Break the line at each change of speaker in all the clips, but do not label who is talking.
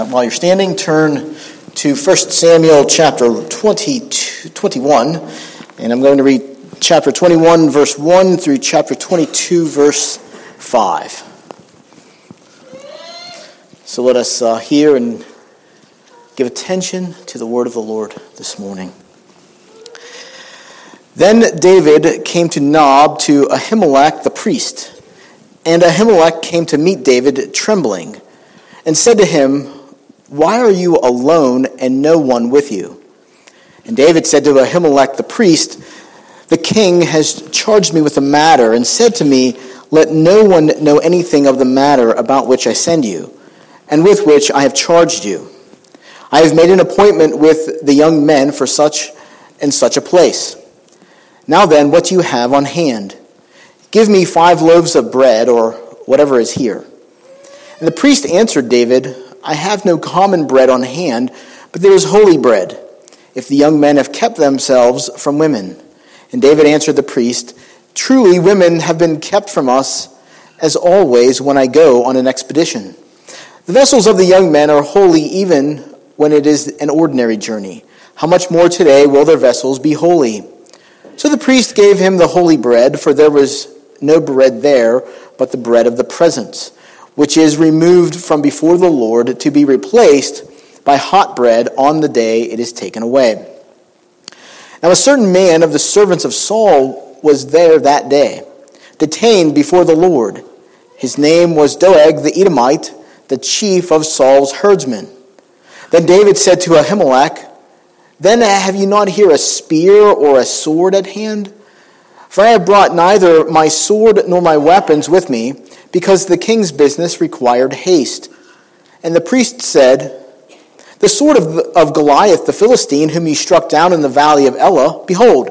While you're standing, turn to 1 Samuel chapter 21, and I'm going to read chapter 21, verse 1 through chapter 22, verse 5. So let us hear and give attention to the word of the Lord this morning. Then David came to Nob to Ahimelech the priest, and Ahimelech came to meet David trembling, and said to him, "Why are you alone and no one with you?" And David said to Ahimelech the priest, "The king has charged me with a matter, and said to me, 'Let no one know anything of the matter about which I send you, and with which I have charged you. I have made an appointment with the young men for such and such a place. Now then, what do you have on hand? Give me 5 loaves of bread, or whatever is here.' And the priest answered David, 'I have no common bread on hand, but there is holy bread, if the young men have kept themselves from women.' And David answered the priest, 'Truly women have been kept from us, as always when I go on an expedition. The vessels of the young men are holy even when it is an ordinary journey. How much more today will their vessels be holy?' So the priest gave him the holy bread, for there was no bread there but the bread of the presence, which is removed from before the Lord to be replaced by hot bread on the day it is taken away. Now a certain man of the servants of Saul was there that day, detained before the Lord. His name was Doeg the Edomite, the chief of Saul's herdsmen. Then David said to Ahimelech, 'Then have you not here a spear or a sword at hand? For I have brought neither my sword nor my weapons with me, because the king's business required haste.' And the priest said, 'The sword of Goliath the Philistine, whom you struck down in the valley of Elah, behold,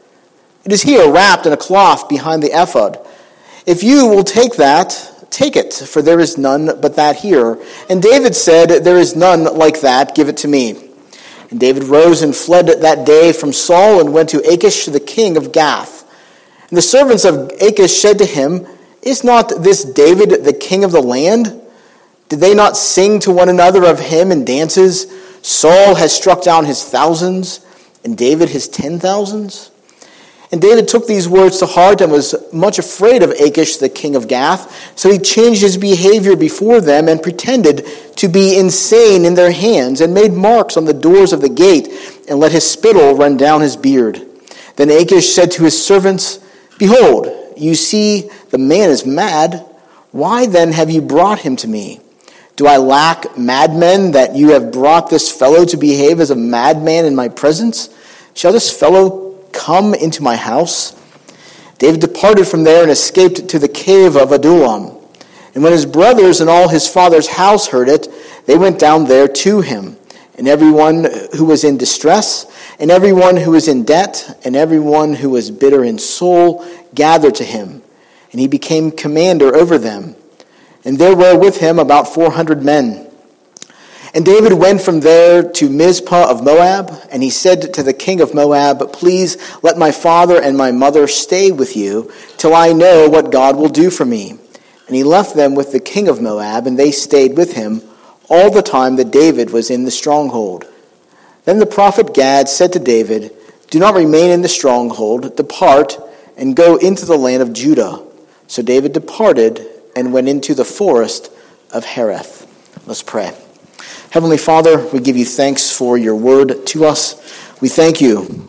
it is here wrapped in a cloth behind the ephod. If you will take that, take it, for there is none but that here.' And David said, 'There is none like that, give it to me.' And David rose and fled that day from Saul and went to Achish the king of Gath. And the servants of Achish said to him, 'Is not this David the king of the land? Did they not sing to one another of him in dances? Saul has struck down his thousands, and David his 10,000s?' And David took these words to heart and was much afraid of Achish the king of Gath. So he changed his behavior before them and pretended to be insane in their hands, and made marks on the doors of the gate, and let his spittle run down his beard. Then Achish said to his servants, 'Behold, you see the man is mad. Why then have you brought him to me? Do I lack madmen that you have brought this fellow to behave as a madman in my presence? Shall this fellow come into my house?' David departed from there and escaped to the cave of Adullam. And when his brothers and all his father's house heard it, they went down there to him. And everyone who was in distress, and everyone who was in debt, and everyone who was bitter in soul gathered to him. And he became commander over them. And there were with him about 400 men. And David went from there to Mizpah of Moab, and he said to the king of Moab, 'Please let my father and my mother stay with you till I know what God will do for me.' And he left them with the king of Moab, and they stayed with him all the time that David was in the stronghold. Then the prophet Gad said to David, 'Do not remain in the stronghold, depart and go into the land of Judah.' So David departed and went into the forest of Hereth." Let's pray. Heavenly Father, we give you thanks for your word to us. We thank you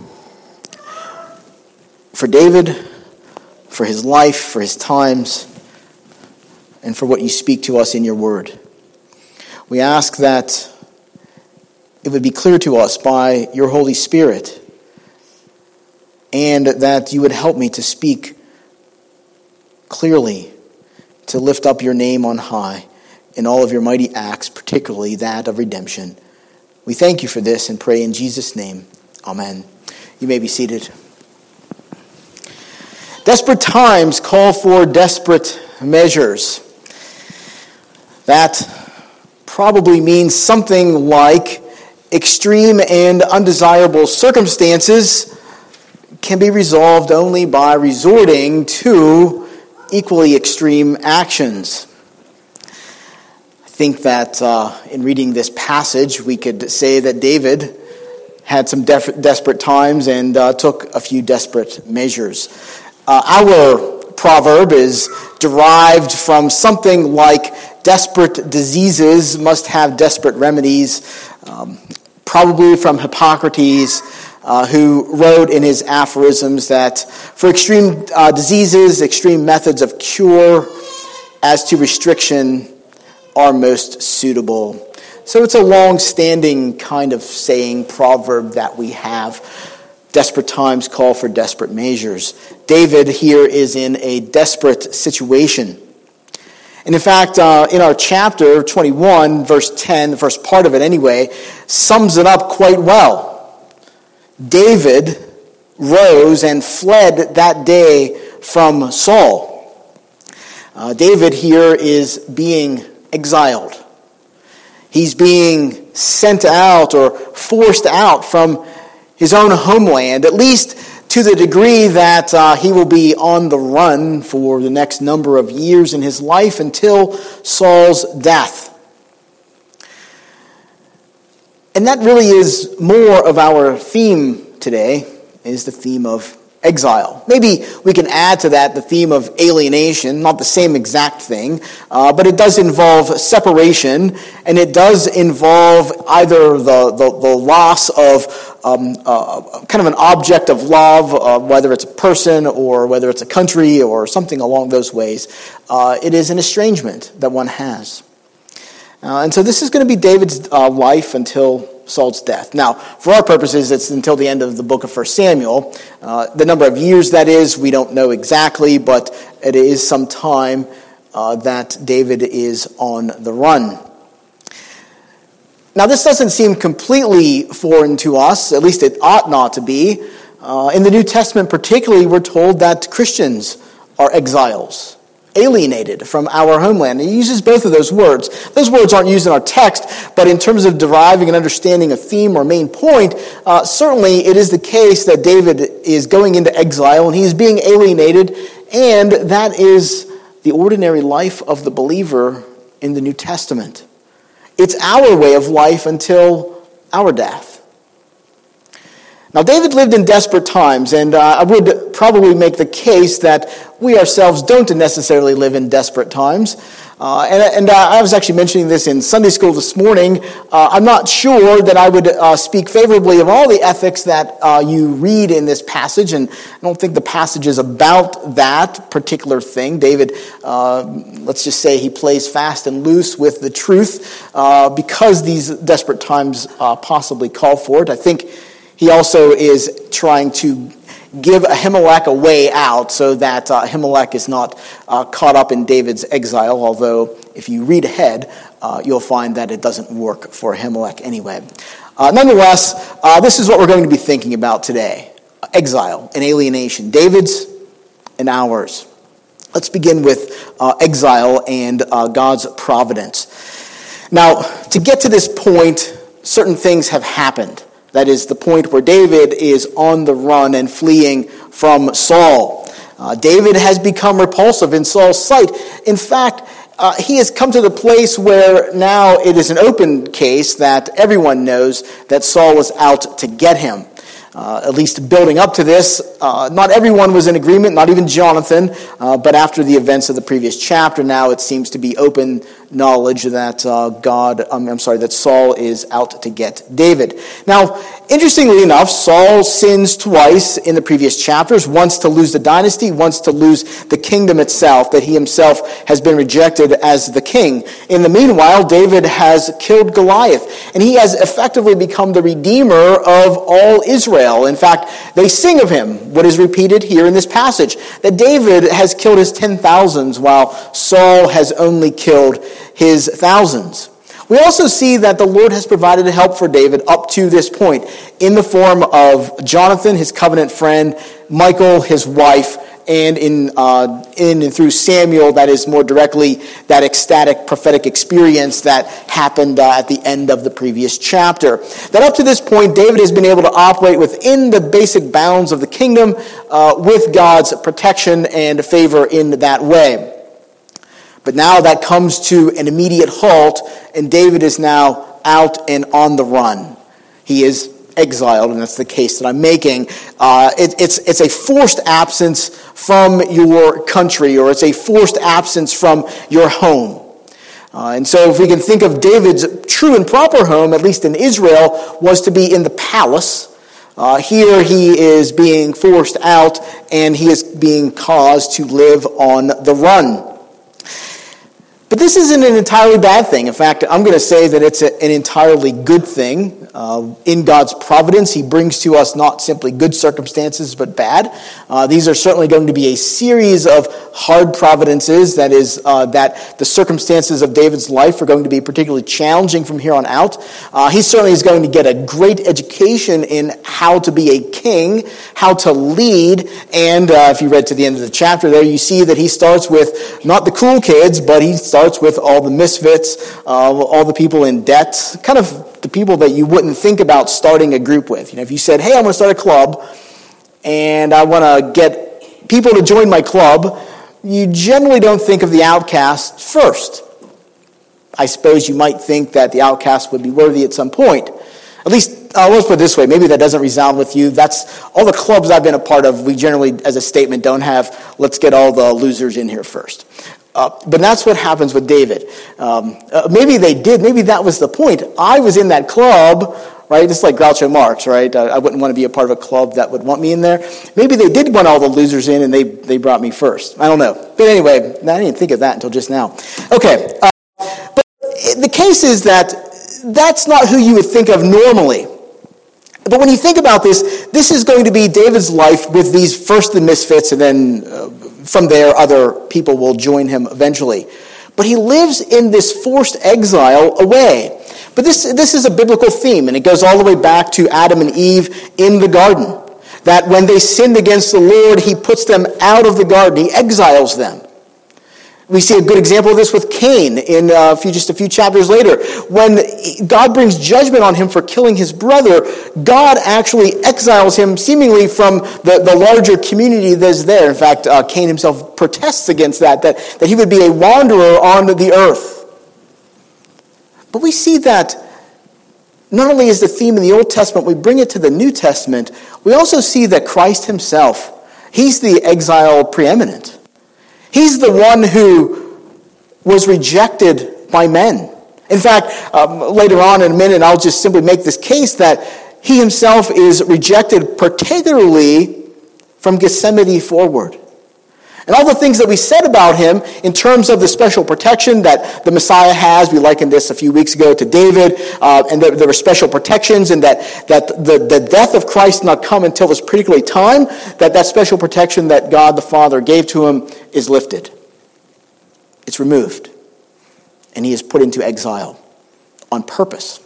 for David, for his life, for his times, and for what you speak to us in your word. We ask that it would be clear to us by your Holy Spirit, and that you would help me to speak clearly, to lift up your name on high in all of your mighty acts, particularly that of redemption. We thank you for this and pray in Jesus' name. Amen. You may be seated. Desperate times call for desperate measures. That probably means something like extreme and undesirable circumstances can be resolved only by resorting to equally extreme actions. think that in reading this passage, we could say that David had some desperate times and took a few desperate measures. Our proverb is derived from something like desperate diseases must have desperate remedies, probably from Hippocrates, who wrote in his aphorisms that for extreme diseases, extreme methods of cure as to restriction are most suitable. So it's a long-standing kind of saying, proverb that we have. Desperate times call for desperate measures. David here is in a desperate situation. And in fact, in our chapter 21, verse 10, the first part of it anyway, sums it up quite well. David rose and fled that day from Saul. David here is being exiled. He's being sent out or forced out from his own homeland, at least to the degree that he will be on the run for the next number of years in his life until Saul's death. And that really is more of our theme today, is the theme of exile. Maybe we can add to that the theme of alienation, not the same exact thing, but it does involve separation, and it does involve either the loss of kind of an object of love, whether it's a person or whether it's a country or something along those ways. It is an estrangement that one has. And so this is going to be David's life until Saul's death. Now, for our purposes, it's until the end of the book of 1 Samuel. The number of years that is, we don't know exactly, but it is some time that David is on the run. Now, this doesn't seem completely foreign to us, at least it ought not to be. In the New Testament particularly, we're told that Christians are exiles, alienated from our homeland. He uses both of those words. Those words aren't used in our text, but in terms of deriving and understanding a theme or main point, certainly it is the case that David is going into exile and he is being alienated, and that is the ordinary life of the believer in the New Testament. It's our way of life until our death. Now, David lived in desperate times, and I would probably make the case that we ourselves don't necessarily live in desperate times. And I was actually mentioning this in Sunday school this morning. I'm not sure that I would speak favorably of all the ethics that you read in this passage, and I don't think the passage is about that particular thing. David, let's just say he plays fast and loose with the truth because these desperate times possibly call for it. I think he also is trying to give Ahimelech a way out so that Ahimelech is not caught up in David's exile, although if you read ahead, you'll find that it doesn't work for Ahimelech anyway. Nonetheless, this is what we're going to be thinking about today. Exile and alienation, David's and ours. Let's begin with exile and God's providence. Now, to get to this point, certain things have happened. That is the point where David is on the run and fleeing from Saul. David has become repulsive in Saul's sight. In fact, he has come to the place where now it is an open case that everyone knows that Saul was out to get him. At least building up to this, not everyone was in agreement, not even Jonathan, but after the events of the previous chapter, now it seems to be open knowledge that that Saul is out to get David. Now, interestingly enough, Saul sins twice in the previous chapters, once to lose the dynasty, once to lose the kingdom itself, that he himself has been rejected as the king. In the meanwhile, David has killed Goliath, and he has effectively become the redeemer of all Israel. In fact, they sing of him, what is repeated here in this passage, that David has killed his 10,000s while Saul has only killed his thousands. We also see that the Lord has provided help for David up to this point in the form of Jonathan, his covenant friend, Michal, his wife, and in and through Samuel, that is more directly that ecstatic prophetic experience that happened at the end of the previous chapter. That up to this point, David has been able to operate within the basic bounds of the kingdom with God's protection and favor in that way. But now that comes to an immediate halt, and David is now out and on the run. He is exiled, and that's the case that I'm making. It's a forced absence from your country, or it's a forced absence from your home. And so if we can think of David's true and proper home, at least in Israel, was to be in the palace. Here he is being forced out, and he is being caused to live on the run. But this isn't an entirely bad thing. In fact, I'm going to say that it's an entirely good thing. In God's providence, he brings to us not simply good circumstances, but bad. These are certainly going to be a series of hard providences. That is, that the circumstances of David's life are going to be particularly challenging from here on out. He certainly is going to get a great education in how to be a king, how to lead. And if you read to the end of the chapter there, you see that he starts with not the cool kids, but he starts with all the misfits, all the people in debt, kind of the people that you wouldn't think about starting a group with. If you said, hey, I'm going to start a club, and I want to get people to join my club, you generally don't think of the outcast first. I suppose you might think that the outcast would be worthy at some point. At least, let's put it this way, maybe that doesn't resound with you. That's all the clubs I've been a part of, we generally, as a statement, don't have, let's get all the losers in here first. But that's what happens with David. Maybe they did. Maybe that was the point. I was in that club, right? It's like Groucho Marx, right? I wouldn't want to be a part of a club that would want me in there. Maybe they did want all the losers in, and they brought me first. I don't know. But anyway, I didn't think of that until just now. Okay. But the case is that that's not who you would think of normally. But when you think about this, this is going to be David's life with these first the misfits, and then from there other people will join him eventually. But he lives in this forced exile away. But this is a biblical theme, and it goes all the way back to Adam and Eve in the garden. That when they sinned against the Lord, he puts them out of the garden. He exiles them. We see a good example of this with Cain in just a few chapters later. When God brings judgment on him for killing his brother, God actually exiles him seemingly from the larger community that's there. In fact, Cain himself protests against that he would be a wanderer on the earth. But we see that not only is the theme in the Old Testament, we bring it to the New Testament, we also see that Christ himself, he's the exile preeminent. He's the one who was rejected by men. In fact, later on in a minute, I'll just simply make this case that he himself is rejected, particularly from Gethsemane forward. And all the things that we said about him in terms of the special protection that the Messiah has, we likened this a few weeks ago to David, and there were special protections, and that the death of Christ not come until this particular time, that special protection that God the Father gave to him is lifted. It's removed. And he is put into exile on purpose.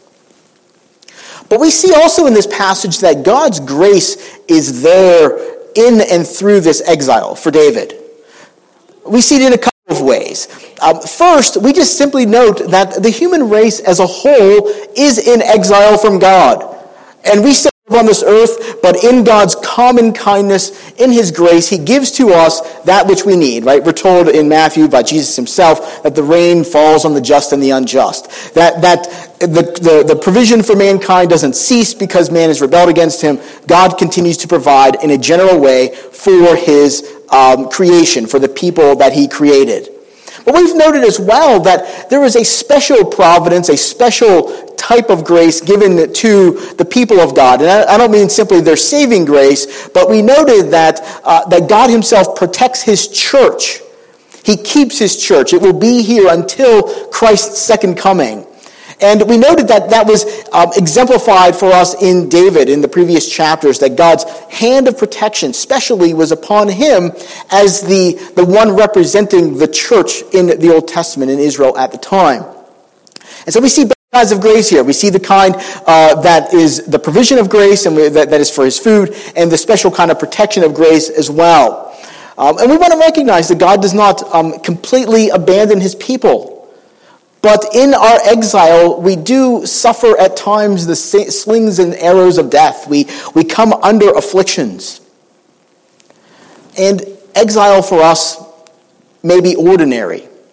But we see also in this passage that God's grace is there in and through this exile for David. We see it in a couple of ways. First, we just simply note that the human race as a whole is in exile from God. And we still live on this earth, but in God's common kindness, in his grace, he gives to us that which we need, right? We're told in Matthew by Jesus himself that the rain falls on the just and the unjust. That the provision for mankind doesn't cease because man has rebelled against him. God continues to provide in a general way for his creation, for the people that he created. But we've noted as well that there is a special providence, a special type of grace given to the people of God. And I don't mean simply their saving grace, but we noted that God himself protects his church. He keeps his church. It will be here until Christ's second coming. And we noted that was exemplified for us in David in the previous chapters, that God's hand of protection especially was upon him as the one representing the church in the Old Testament in Israel at the time. And so we see both kinds of grace here. We see the kind that is the provision of grace and that is for his food, and the special kind of protection of grace as well. And we want to recognize that God does not completely abandon his people. But in our exile, we do suffer at times the slings and arrows of death. We come under afflictions. And exile for us may be ordinary.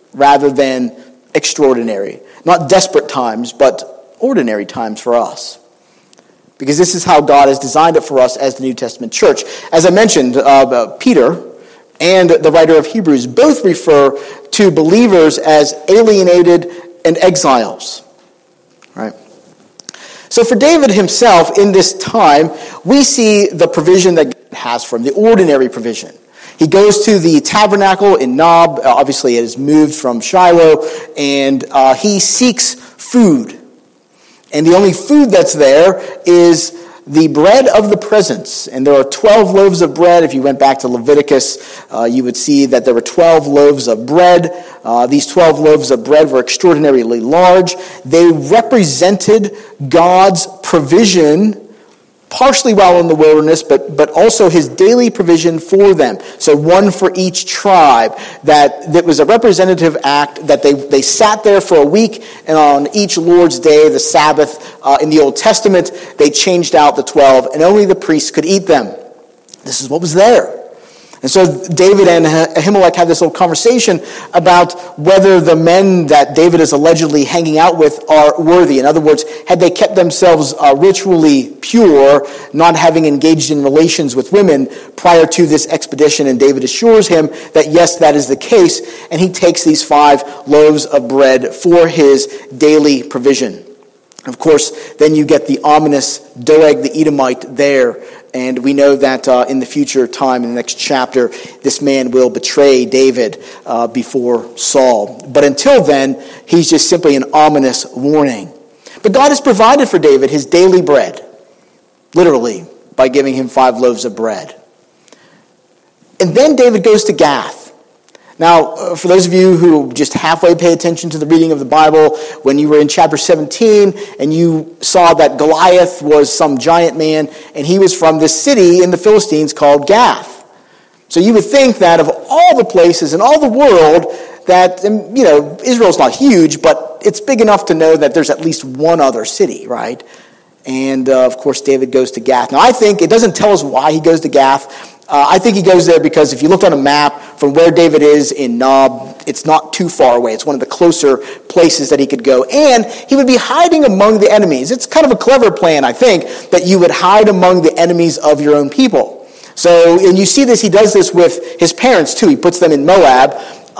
rather than extraordinary. Not desperate times, but ordinary times for us. Because this is how God has designed it for us as the New Testament church. As I mentioned, Peter and the writer of Hebrews both refer to believers as alienated and exiles. Right? So for David himself, in this time, we see the provision that God has for him, the ordinary provision. He goes to the tabernacle in Nob. Obviously, it has moved from Shiloh, and he seeks food. And the only food that's there is the bread of the presence. And there are 12 loaves of bread. If you went back to Leviticus, you would see that there were 12 loaves of bread. These 12 loaves of bread were extraordinarily large. They represented God's provision, partially while in the wilderness, but also his daily provision for them. So one for each tribe. That was a representative act that they sat there for a week, and on each Lord's Day, the Sabbath, in the Old Testament, they changed out the 12, and only the priests could eat them. This is what was there. And so David and Ahimelech had this little conversation about whether the men that David is allegedly hanging out with are worthy. In other words, had they kept themselves ritually pure, not having engaged in relations with women prior to this expedition. And David assures him that yes, that is the case. And he takes these 5 loaves of bread for his daily provision. Of course, then you get the ominous Doeg the Edomite there. And we know that in the future time, in the next chapter, this man will betray David before Saul. But until then, he's just simply an ominous warning. But God has provided for David his daily bread, literally, by giving him 5 loaves of bread. And then David goes to Gath. Now, for those of you who just halfway pay attention to the reading of the Bible, when you were in chapter 17 and you saw that Goliath was some giant man and he was from this city in the Philistines called Gath. So you would think that of all the places in all the world that, Israel's not huge, but it's big enough to know that there's at least one other city, right? And, of course, David goes to Gath. Now, I think it doesn't tell us why he goes to Gath. I think he goes there because if you looked on a map from where David is in Nob, it's not too far away. It's one of the closer places that he could go. And he would be hiding among the enemies. It's kind of a clever plan, I think, that you would hide among the enemies of your own people. So, and you see this, he does this with his parents too. He puts them in Moab,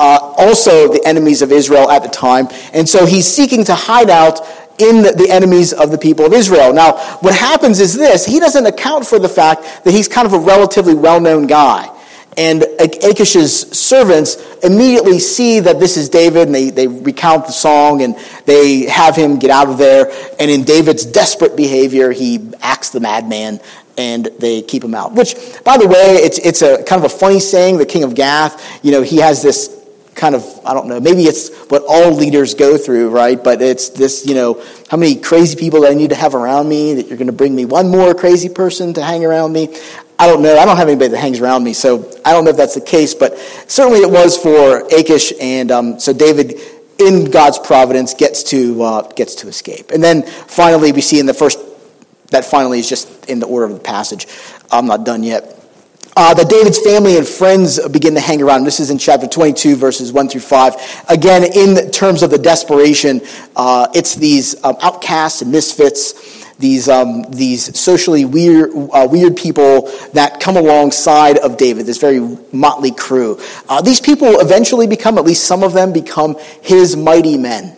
also the enemies of Israel at the time. And so he's seeking to hide out in the enemies of the people of Israel. Now, what happens is this. He doesn't account for the fact that he's kind of a relatively well-known guy. And Achish's servants immediately see that this is David, and they recount the song, and they have him get out of there. And in David's desperate behavior, he acts the madman, and they keep him out. Which, by the way, it's a kind of a funny saying, the king of Gath. He has this kind of, I don't know, maybe it's what all leaders go through, right? But it's this, how many crazy people that I need to have around me, that you're going to bring me one more crazy person to hang around me. I don't know. I don't have anybody that hangs around me, so I don't know if that's the case, but certainly it was for Achish, and so David, in God's providence, gets to escape. And then finally, we see in the first, that finally is just in the order of the passage. I'm not done yet. That David's family and friends begin to hang around. This is in chapter 22, verses 1 through 5. Again, in terms of the desperation, it's these outcasts and misfits, these socially weird people that come alongside of David, this very motley crew. These people eventually become, at least some of them, become his mighty men.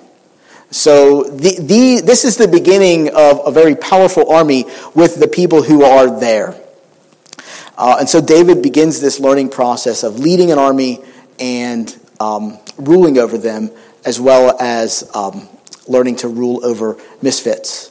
So this is the beginning of a very powerful army with the people who are there. And so David begins this learning process of leading an army and ruling over them, as well as learning to rule over misfits.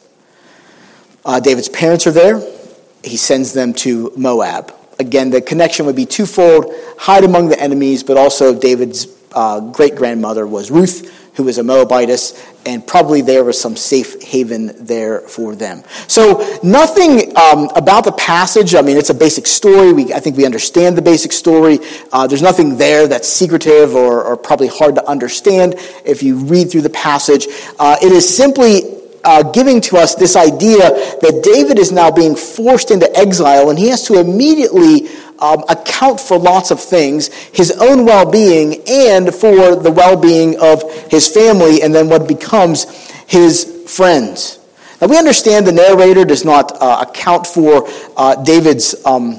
David's parents are there. He sends them to Moab. Again, the connection would be twofold: hide among the enemies, but also David's great-grandmother was Ruth, who was a Moabitess, and probably there was some safe haven there for them. So nothing about the passage. I mean, it's a basic story. I think we understand the basic story. There's nothing there that's secretive or probably hard to understand if you read through the passage. It is simply giving to us this idea that David is now being forced into exile, and he has to immediately account for lots of things, his own well-being and for the well-being of his family, and then what becomes his friends. Now, we understand the narrator does not account for David's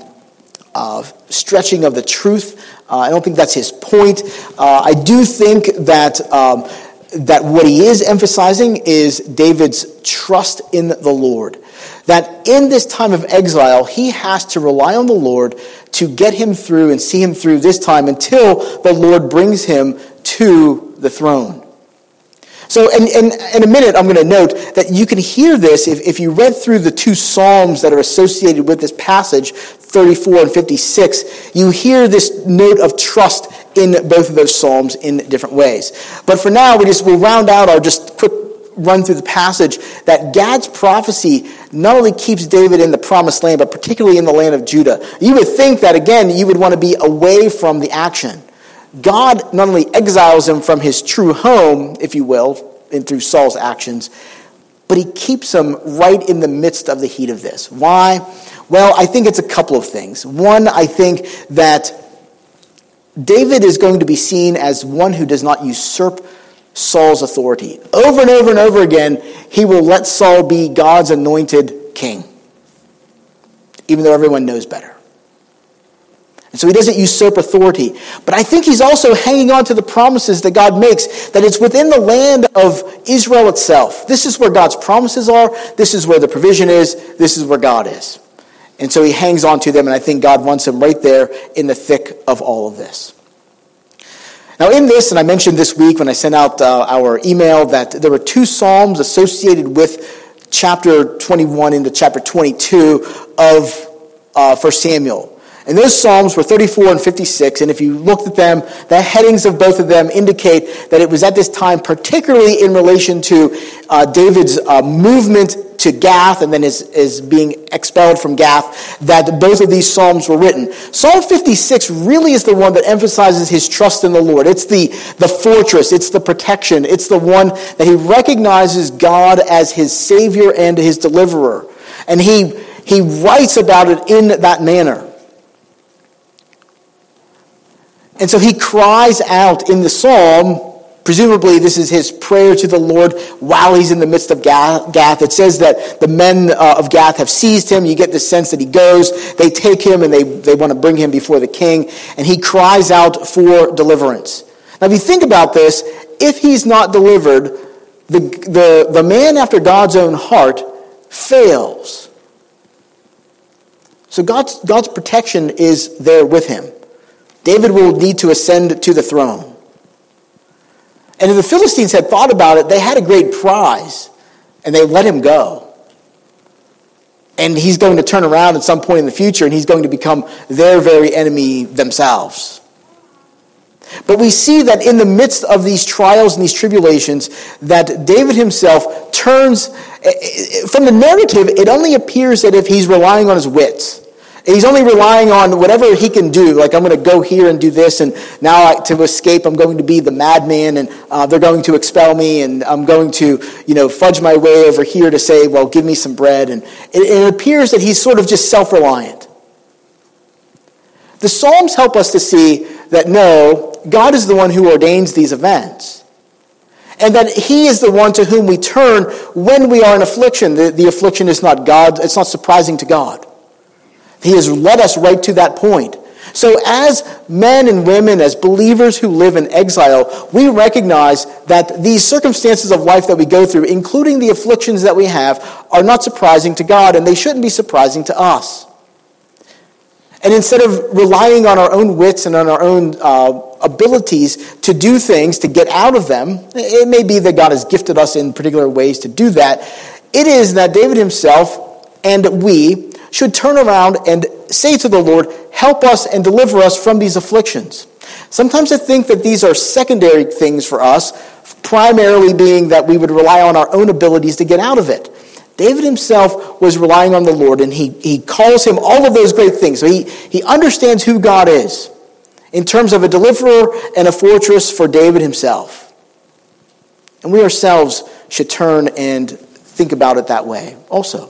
stretching of the truth. I don't think that's his point. I do think that that what he is emphasizing is David's trust in the Lord. That in this time of exile, he has to rely on the Lord to get him through and see him through this time until the Lord brings him to the throne. So in a minute, I'm going to note that you can hear this if you read through the two Psalms that are associated with this passage, 34 and 56, you hear this note of trust in both of those Psalms in different ways. But for now, we'll round out our just quick run through the passage that Gad's prophecy not only keeps David in the promised land, but particularly in the land of Judah. You would think that, again, you would want to be away from the action. God not only exiles him from his true home, if you will, and through Saul's actions, but he keeps him right in the midst of the heat of this. Why? Well, I think it's a couple of things. One, I think that David is going to be seen as one who does not usurp Saul's authority. Over and over and over again, he will let Saul be God's anointed king, even though everyone knows better. And so he doesn't usurp authority. But I think he's also hanging on to the promises that God makes, that it's within the land of Israel itself. This is where God's promises are. This is where the provision is. This is where God is. And so he hangs on to them, and I think God wants him right there in the thick of all of this. Now in this, and I mentioned this week when I sent out our email, that there were two Psalms associated with chapter 21 into chapter 22 of 1 Samuel. And those Psalms were 34 and 56, and if you looked at them, the headings of both of them indicate that it was at this time, particularly in relation to David's movement to Gath and then his being expelled from Gath, that both of these Psalms were written. Psalm 56 really is the one that emphasizes his trust in the Lord. It's the fortress, it's the protection, it's the one that he recognizes God as his Savior and his deliverer. And he writes about it in that manner. And so he cries out in the psalm, presumably this is his prayer to the Lord while he's in the midst of Gath. It says that the men of Gath have seized him. You get the sense that he goes, they take him, and they want to bring him before the king. And he cries out for deliverance. Now if you think about this, if he's not delivered, the man after God's own heart fails. So God's protection is there with him. David will need to ascend to the throne. And if the Philistines had thought about it, they had a great prize, and they let him go. And he's going to turn around at some point in the future, and he's going to become their very enemy themselves. But we see that in the midst of these trials and these tribulations, that David himself turns, from the narrative, it only appears that if he's relying on his wits, he's only relying on whatever he can do, like I'm going to go here and do this, and now to escape I'm going to be the madman, and they're going to expel me, and I'm going to fudge my way over here to say, well, give me some bread. And it appears that he's sort of just self-reliant. The Psalms help us to see that no, God is the one who ordains these events. And that he is the one to whom we turn when we are in affliction. The affliction is not God, it's not surprising to God. He has led us right to that point. So as men and women, as believers who live in exile, we recognize that these circumstances of life that we go through, including the afflictions that we have, are not surprising to God, and they shouldn't be surprising to us. And instead of relying on our own wits and on our own abilities to do things, to get out of them, it may be that God has gifted us in particular ways to do that. It is that David himself and we should turn around and say to the Lord, help us and deliver us from these afflictions. Sometimes I think that these are secondary things for us, primarily being that we would rely on our own abilities to get out of it. David himself was relying on the Lord, and he calls him all of those great things. So he understands who God is in terms of a deliverer and a fortress for David himself. And we ourselves should turn and think about it that way also.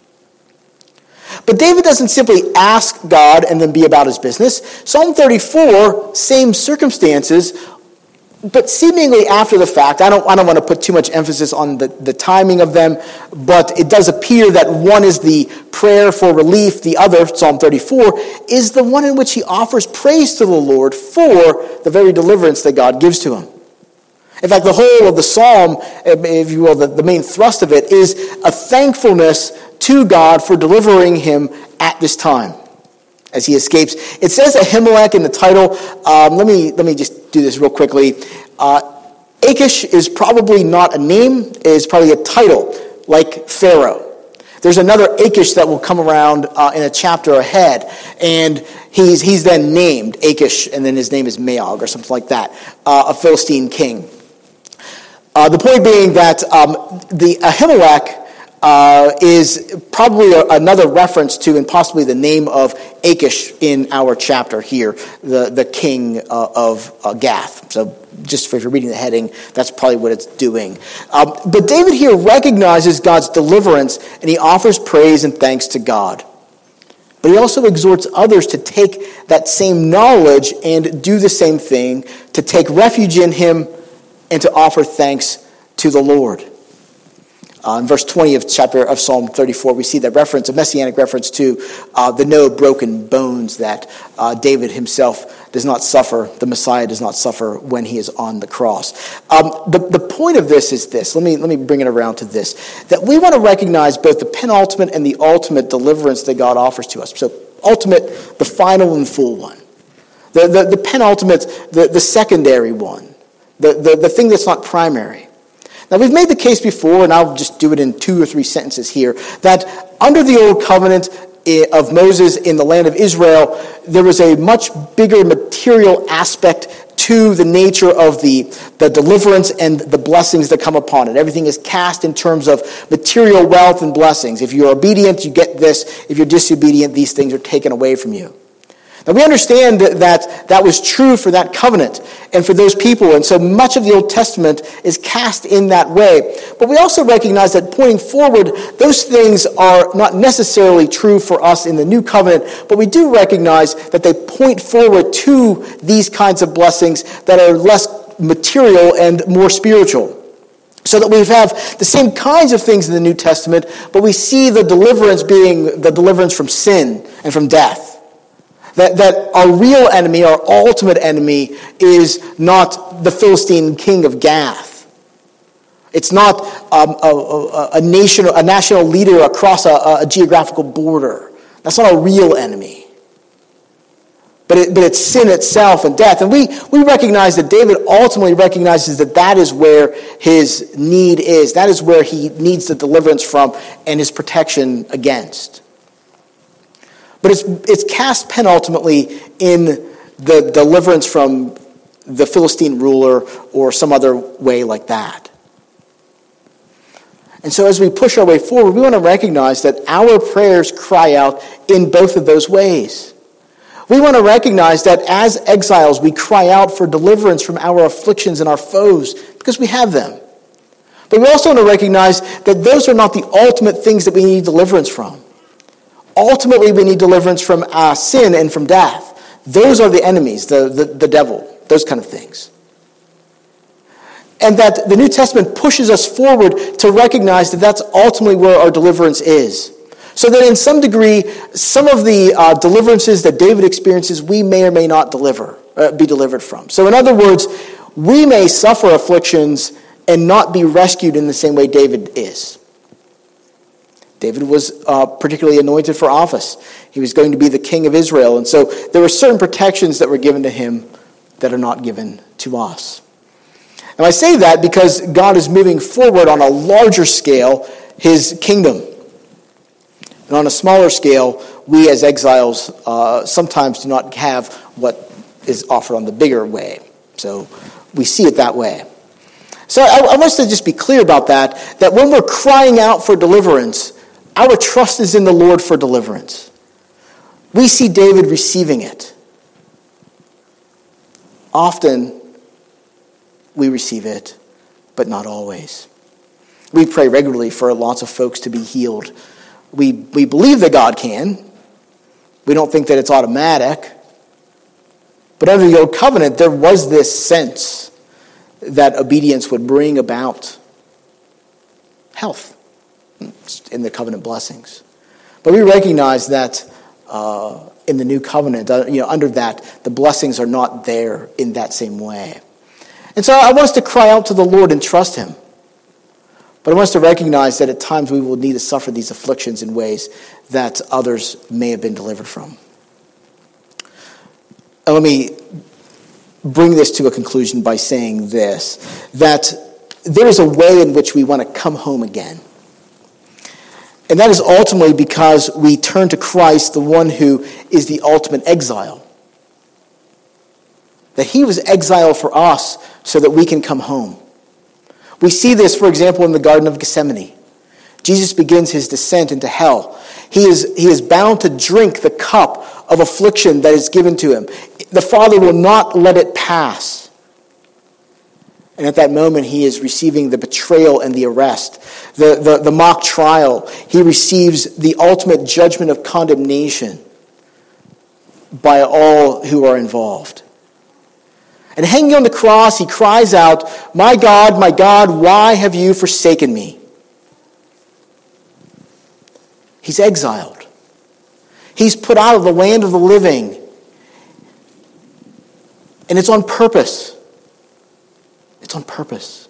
But David doesn't simply ask God and then be about his business. Psalm 34, same circumstances, but seemingly after the fact. I don't want to put too much emphasis on the timing of them, but it does appear that one is the prayer for relief. The other, Psalm 34, is the one in which he offers praise to the Lord for the very deliverance that God gives to him. In fact, the whole of the psalm, if you will, the main thrust of it is a thankfulness to God for delivering him at this time as he escapes. It says Ahimelech in the title. Let me just do this real quickly. Achish is probably not a name. It is probably a title, like Pharaoh. There's another Achish that will come around in a chapter ahead, and he's then named Achish, and then his name is Maog or something like that, a Philistine king. The point being that the Ahimelech is probably another reference to and possibly the name of Achish in our chapter here, the king of Gath. So just if you're reading the heading, that's probably what it's doing. But David here recognizes God's deliverance, and he offers praise and thanks to God. But he also exhorts others to take that same knowledge and do the same thing, to take refuge in him and to offer thanks to the Lord. In verse 20 of Psalm 34, we see that reference, a messianic reference to the no broken bones that David himself does not suffer, the Messiah does not suffer when he is on the cross. The point of this is this. Let me bring it around to this. That we want to recognize both the penultimate and the ultimate deliverance that God offers to us. So ultimate, the final and full one. The penultimate, the secondary one. The thing that's not primary. Now, we've made the case before, and I'll just do it in 2 or 3 sentences here, that under the old covenant of Moses in the land of Israel, there was a much bigger material aspect to the nature of the deliverance and the blessings that come upon it. Everything is cast in terms of material wealth and blessings. If you're obedient, you get this. If you're disobedient, these things are taken away from you. Now, we understand that was true for that covenant and for those people, and so much of the Old Testament is cast in that way. But we also recognize that pointing forward, those things are not necessarily true for us in the New Covenant, but we do recognize that they point forward to these kinds of blessings that are less material and more spiritual. So that we have the same kinds of things in the New Testament, but we see the deliverance being the deliverance from sin and from death. That our real enemy, our ultimate enemy, is not the Philistine king of Gath. It's not a national leader across a geographical border. That's not a real enemy. But it's sin itself and death. And we recognize that David ultimately recognizes that is where his need is. That is where he needs the deliverance from and his protection against. But it's cast penultimately in the deliverance from the Philistine ruler or some other way like that. And so as we push our way forward, we want to recognize that our prayers cry out in both of those ways. We want to recognize that as exiles, we cry out for deliverance from our afflictions and our foes because we have them. But we also want to recognize that those are not the ultimate things that we need deliverance from. Ultimately, we need deliverance from sin and from death. Those are the enemies, the devil, those kind of things. And that the New Testament pushes us forward to recognize that that's ultimately where our deliverance is. So that in some degree, some of the deliverances that David experiences, we may or may not be delivered from. So in other words, we may suffer afflictions and not be rescued in the same way David is. David was particularly anointed for office. He was going to be the king of Israel. And so there were certain protections that were given to him that are not given to us. And I say that because God is moving forward on a larger scale, his kingdom. And on a smaller scale, we as exiles sometimes do not have what is offered on the bigger way. So we see it that way. So I want us to just be clear about that when we're crying out for deliverance, our trust is in the Lord for deliverance. We see David receiving it. Often we receive it, but not always. We pray regularly for lots of folks to be healed. We believe that God can. We don't think that it's automatic. But under the Old Covenant, there was this sense that obedience would bring about health in the covenant blessings. But we recognize that in the New Covenant, under that, the blessings are not there in that same way. And so I want us to cry out to the Lord and trust him. But I want us to recognize that at times we will need to suffer these afflictions in ways that others may have been delivered from. And let me bring this to a conclusion by saying this, that there is a way in which we want to come home again. And that is ultimately because we turn to Christ, the one who is the ultimate exile. That he was exiled for us so that we can come home. We see this, for example, in the Garden of Gethsemane. Jesus begins his descent into hell. He is bound to drink the cup of affliction that is given to him. The Father will not let it pass. And at that moment, he is receiving the betrayal and the arrest, the mock trial. He receives the ultimate judgment of condemnation by all who are involved. And hanging on the cross, he cries out, my God, why have you forsaken me?" He's exiled. He's put out of the land of the living. And it's on purpose. It's on purpose.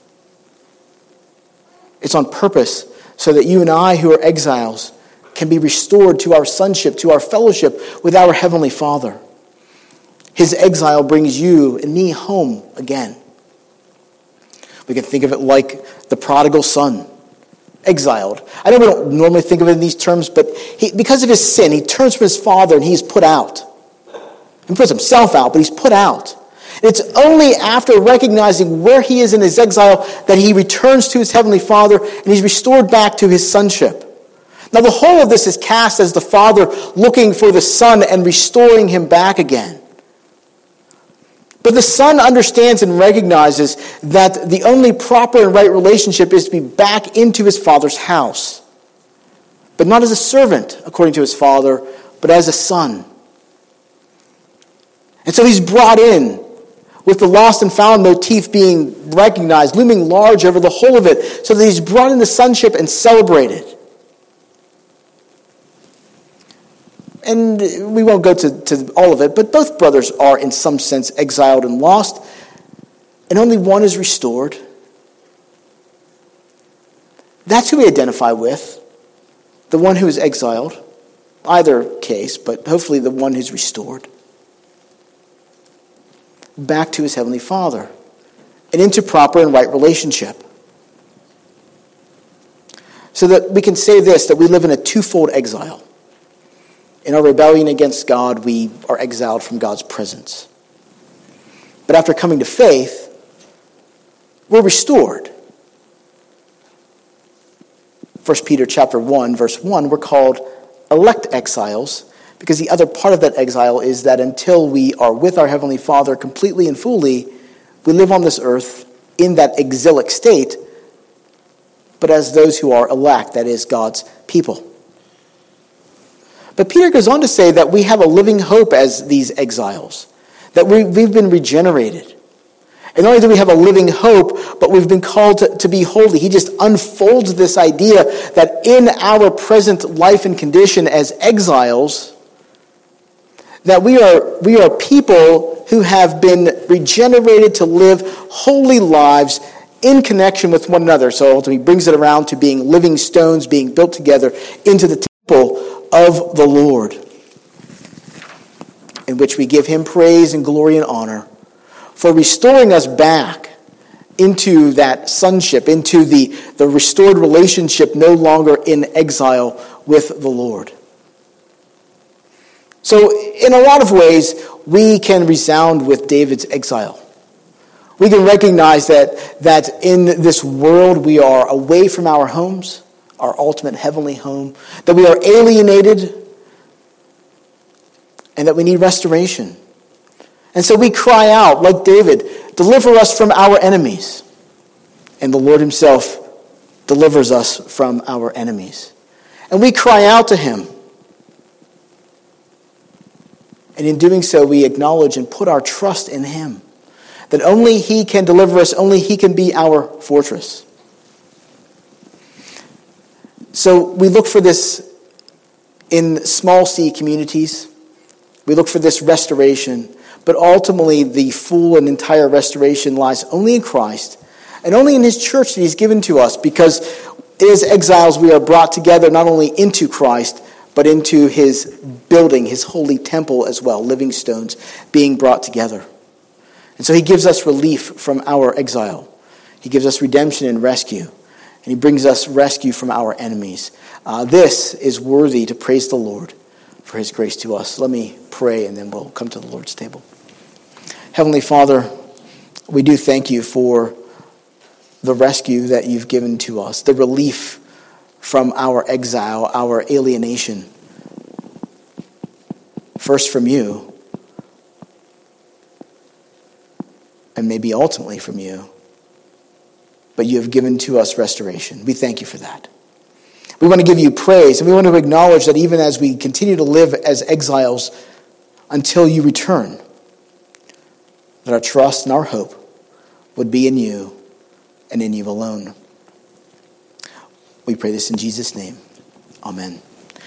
It's on purpose so that you and I, who are exiles, can be restored to our sonship, to our fellowship with our Heavenly Father. His exile brings you and me home again. We can think of it like the prodigal son, exiled. I know we don't normally think of it in these terms, but because of his sin, he turns from his father and he's put out. He puts himself out, but he's put out. And it's only after recognizing where he is in his exile that he returns to his Heavenly Father and he's restored back to his sonship. Now the whole of this is cast as the Father looking for the Son and restoring him back again. But the Son understands and recognizes that the only proper and right relationship is to be back into his Father's house. But not as a servant, according to his Father, but as a son. And so he's brought in, with the lost and found motif being recognized, looming large over the whole of it, so that he's brought into sonship and celebrated. And we won't go to all of it, but both brothers are in some sense exiled and lost, and only one is restored. That's who we identify with, the one who is exiled, either case, but hopefully the one who's restored, back to his Heavenly Father, and into proper and right relationship. So that we can say this, that we live in a twofold exile. In our rebellion against God, we are exiled from God's presence. But after coming to faith, we're restored. 1 Peter chapter 1, verse 1, we're called elect exiles, because the other part of that exile is that until we are with our Heavenly Father completely and fully, we live on this earth in that exilic state, but as those who are elect, that is, God's people. But Peter goes on to say that we have a living hope as these exiles, that we've been regenerated. And not only do we have a living hope, but we've been called to be holy. He just unfolds this idea that in our present life and condition as exiles, that we are people who have been regenerated to live holy lives in connection with one another. So ultimately he brings it around to being living stones being built together into the temple of the Lord, in which we give him praise and glory and honor for restoring us back into that sonship, into the restored relationship, no longer in exile with the Lord. So in a lot of ways, we can resound with David's exile. We can recognize that in this world we are away from our homes, our ultimate heavenly home, that we are alienated, and that we need restoration. And so we cry out, like David, deliver us from our enemies. And the Lord himself delivers us from our enemies. And we cry out to him. And in doing so, we acknowledge and put our trust in him. That only he can deliver us, only he can be our fortress. So we look for this in small C communities. We look for this restoration. But ultimately, the full and entire restoration lies only in Christ and only in his church that he's given to us, because as exiles we are brought together not only into Christ, but into his building, his holy temple as well, living stones being brought together. And so he gives us relief from our exile. He gives us redemption and rescue. And he brings us rescue from our enemies. This is worthy to praise the Lord for his grace to us. Let me pray and then we'll come to the Lord's table. Heavenly Father, we do thank you for the rescue that you've given to us, the relief from our exile, our alienation. First from you, and maybe ultimately from you, but you have given to us restoration. We thank you for that. We want to give you praise, and we want to acknowledge that even as we continue to live as exiles until you return, that our trust and our hope would be in you and in you alone. We pray this in Jesus' name. Amen.